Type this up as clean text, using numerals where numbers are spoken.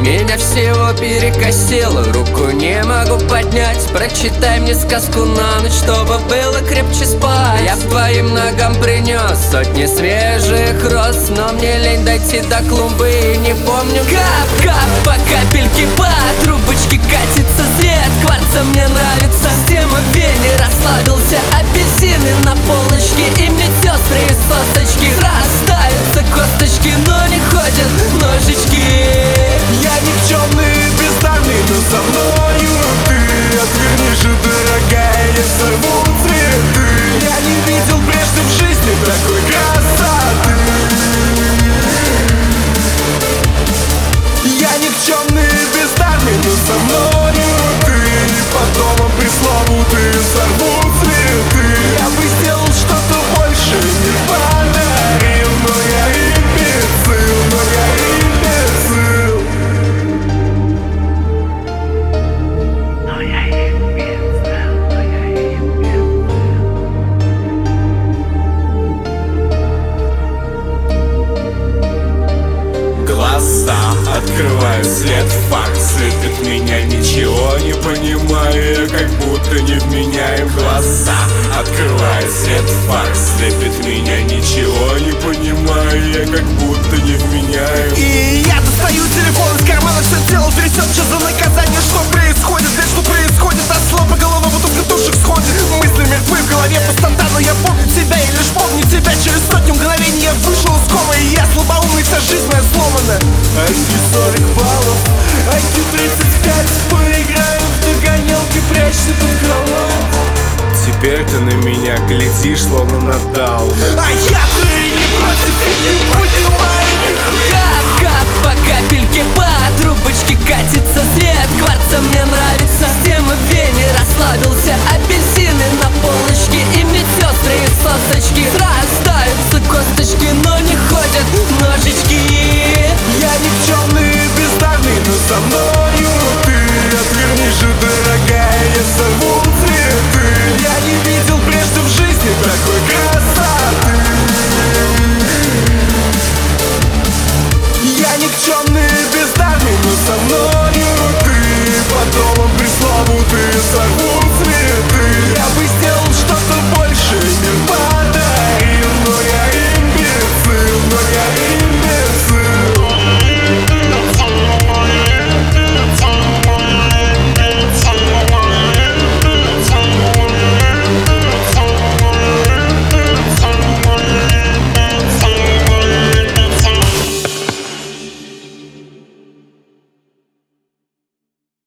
Меня всего перекосило, руку не могу поднять. Прочитай мне сказку на ночь, чтобы было крепче спать. Я к твоим ногам принес сотни свежих роз, но мне лень дойти до клумбы и не помню. Кап-кап по капельке по трубочке катится свет. Кварца мне нравится, тема в вене. Расслабился апельсины на полочке, и мне сестры из сосочки. Растаются косточки, но не ходят ножички. Я никчемный, бездарный, но со мною ты. Отвернись же, дорогая, я сорву цветы. Я не видел прежде в жизни такой красоты. Я никчемный, бездарный, но со мною ты. И потом пресловутый сорву цветы. Я бы сделал что-то больше, не подарил, но я имбецил, но я имбецил. Глаза открываю, свет факт слепит меня. Ничего не понимаю, я как будто не вменяем. Глаза открываю, свет факт слепит меня. Ничего не понимаю, я как будто не вменяем. И я достаю телефон из кармана, все тело трясет. Что за наказание, что происходит? Блядь, что происходит? Ослабла голова, будто в катушек сходит. Мысли мертвы в голове постоянно. Я помню тебя и лишь помню тебя. Через сотню мгновений я вышел из комы. И я слабоумный, вся жизнь моя сломана. IQ 40 баллов, IQ 35. Поиграем в догонялки, прячься под кровать. Теперь ты на меня глядишь, словно на Дауна. А я-то и не против, и не